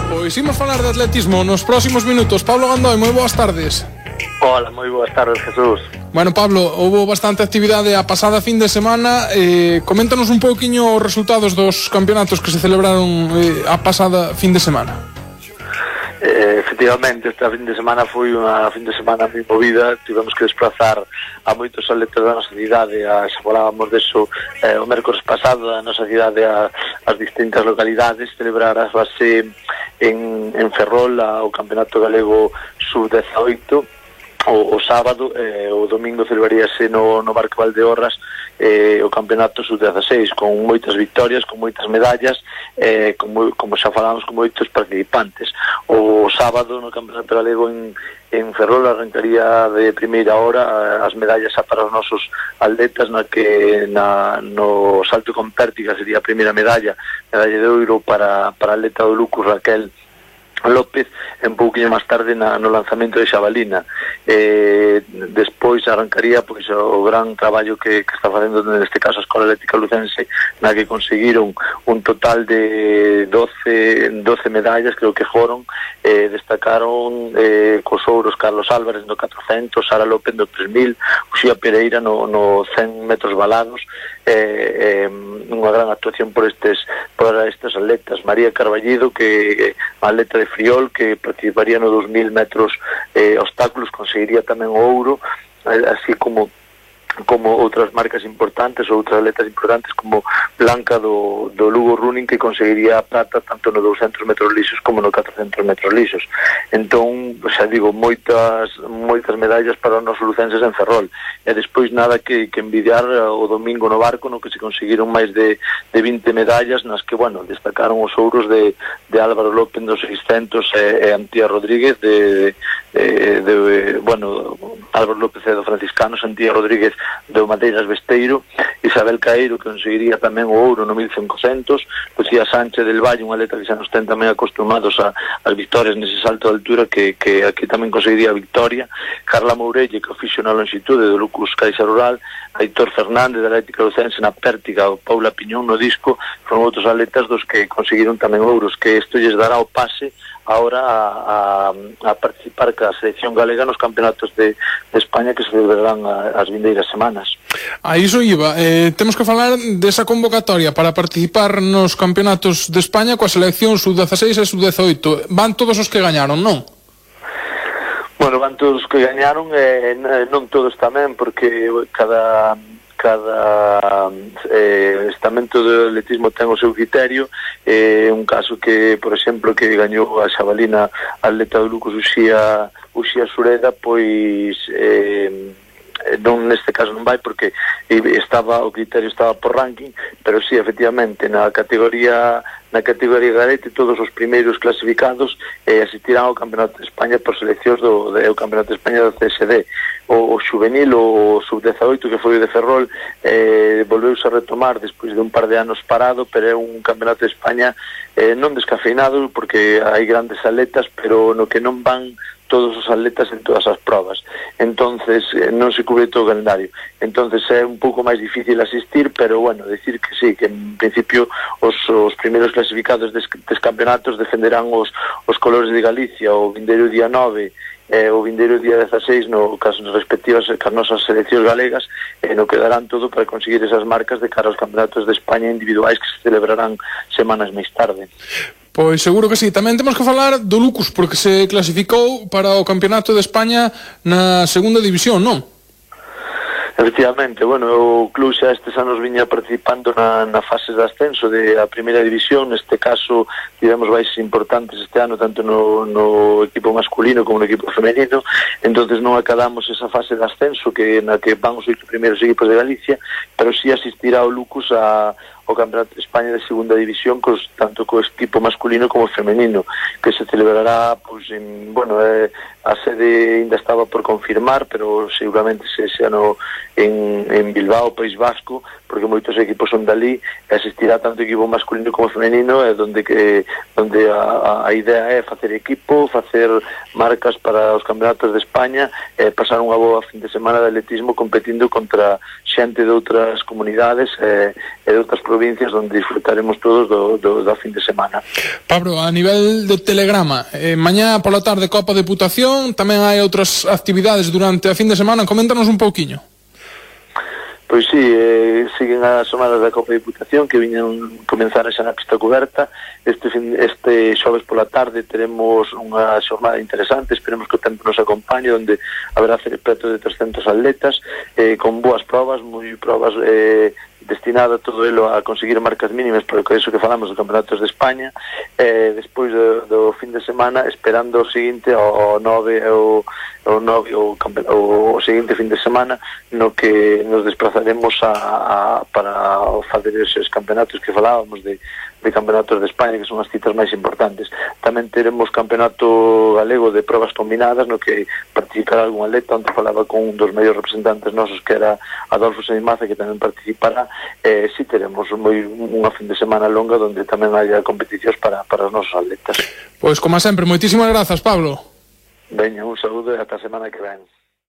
Pois imos falar de atletismo nos próximos minutos. Pablo Gandoi, moi boas tardes. Hola, moi boas tardes, Jesús. Bueno, Pablo, houve bastante actividade a pasada fin de semana. Coméntanos un pouquiño os resultados dos campeonatos que se celebraron a pasada fin de semana. Efectivamente, esta fin de semana foi unha fin de semana moi movida. Tivemos que desplazar a moitos atletas da nosa cidade. Xa falábamos deso o mércores pasado, da nosa cidade as distintas localidades. Celebrar a base en Ferrol o Campeonato Galego Sub-18 o sábado. O domingo celebraríase no Barco Valdeorras o Campeonato Sub-16 con moitas victorias, con moitas medallas, como xa falamos, con moitos participantes. O sábado no Campeonato Galego en Ferrol arrancaría de primeira hora as medallas para os nosos atletas, no salto con pértiga sería a primeira medalla de ouro para a atleta do Lucus Raquel López, un pouquinho máis tarde no lanzamento de xabalina. Despois arrancaría pois o gran traballo que está facendo neste caso a Escola Atlética Lucense, na que conseguiron un total de 12 medallas, creo que foron. Destacaron cos ouros Carlos Álvarez no 400, Sara López no 3000, Uxía Pereira no 100 metros valados. Unha gran actuación por estes atletas. María Carballido, que atleta de Friol, que participaría no 2000 metros obstáculos, conseguiría tamén o ouro, así como outras marcas importantes ou outras atletas importantes como Blanca do Lugo Running, que conseguiría a prata tanto no 200 metros lisos como no 400 metros lisos. Entón, xa digo, moitas medallas para os nosos lucenses en Ferrol. E despois nada que envidiar o domingo no Barco, no que se conseguiron máis de 20 medallas, nas que, bueno, destacaron os ouros de Álvaro López dos 600 e Antía Rodríguez Álvaro López do Franciscanos, Antía Rodríguez do Madeiras Besteiro, Isabel Caeiro, que conseguiría tamén o ouro no 1500, Lucía Sánchez del Valle, unha atleta que xa nos ten tamén acostumados ás victorias nese salto de altura, que aquí tamén conseguiría a victoria, Carla Mourelle, que oficio na longitude do Lucus Caixa Rural, Aitor Fernández da Atlética Lucense na pértiga, o Paula Piñón no disco, foron outros atletas dos que conseguiron tamén ouros, que isto lles dará o pase ahora a participar ca selección galega nos campeonatos de España que se celebrarán as vindeiras semanas. A iso iba, temos que falar desa convocatoria para participar nos campeonatos de España coa selección sub-16 e sub-18. Van todos os que gañaron, non? Bueno, van todos os que gañaron, non todos tamén, porque cada estamento de atletismo ten o seu criterio. Un caso que, por exemplo, que gañou a xabalina a atleta do Lucus Uxía Sureda, pois non, neste caso non vai porque o criterio estaba por ranking, pero sí, efectivamente, na categoría Garete todos os primeiros clasificados asistirán ao Campeonato de España por seleccións do Campeonato de España do CSD. O juvenil, o sub-18, que foi o de Ferrol, volveuse a retomar despois de un par de anos parado, pero é un Campeonato de España non descafeinado, porque hai grandes atletas, pero no que non van todos os atletas en todas as probas. Entonces non se cubre todo o calendario. Entonces é un pouco máis difícil asistir, pero bueno, decir que sí, que en principio os primeiros clasificados des campeonatos defenderán os colores de Galicia o vindeiro día 9 o vindeiro día 16 no caso das respectivas cas nosas seleccións galegas, no que darán todo para conseguir esas marcas de cara aos campeonatos de España individuais que se celebrarán semanas máis tarde. Pois seguro que sí. Tamén temos que falar do Lucus, porque se clasificou para o Campeonato de España na segunda división, non? Efectivamente, bueno, o club xa estes anos viña participando na fase de ascenso de a primeira división. Neste caso tivemos baixas importantes este ano, tanto no equipo masculino como no equipo femenino. Entonces non acadamos esa fase de ascenso na que van os 8 primeiros equipos de Galicia, pero sí asistirá o Lucus ao Campeonato de España de segunda división, tanto co equipo masculino como femenino, que se celebrará, pois, a sede ainda estaba por confirmar, pero seguramente se ano en Bilbao, País Vasco, porque moitos equipos son dali, e asistirá tanto equipo masculino como femenino, donde a idea é facer equipo, facer marcas para os campeonatos de España, pasar unha boa fin de semana de atletismo competindo contra xente de outras comunidades e de outras provincias, onde disfrutaremos todos do fin de semana. Pablo, a nivel de telegrama, mañá pola tarde Copa Deputación, tamén hai outras actividades durante a fin de semana, coméntanos un pouquiño. Pois sí, siguen as semanas da Copa de Diputación que viñan comenzar xa na pista coberta. Este xoves pola tarde teremos unha xornada interesante, esperemos que o tempo nos acompañe, onde haberá preto de 300 atletas, con boas probas, moi probas destinado todo elo a conseguir marcas mínimas, pero que iso que falamos dos campeonatos de España, despois do fin de semana, esperando o seguinte, o seguinte fin de semana, no que nos desplazaremos para fazer esos campeonatos que falábamos de campeonatos de España, que son as citas máis importantes. Tamén teremos campeonato galego de probas combinadas, no que participará algún atleta, onde falaba con un dos mellores representantes nosos, que era Adolfo Senimaza, que tamén participará. Si teremos unha fin de semana longa, onde tamén haya competicións para os nosos atletas. Pois, como sempre, moitísimas grazas, Pablo. Veña, un saúdo e ata a semana que ven.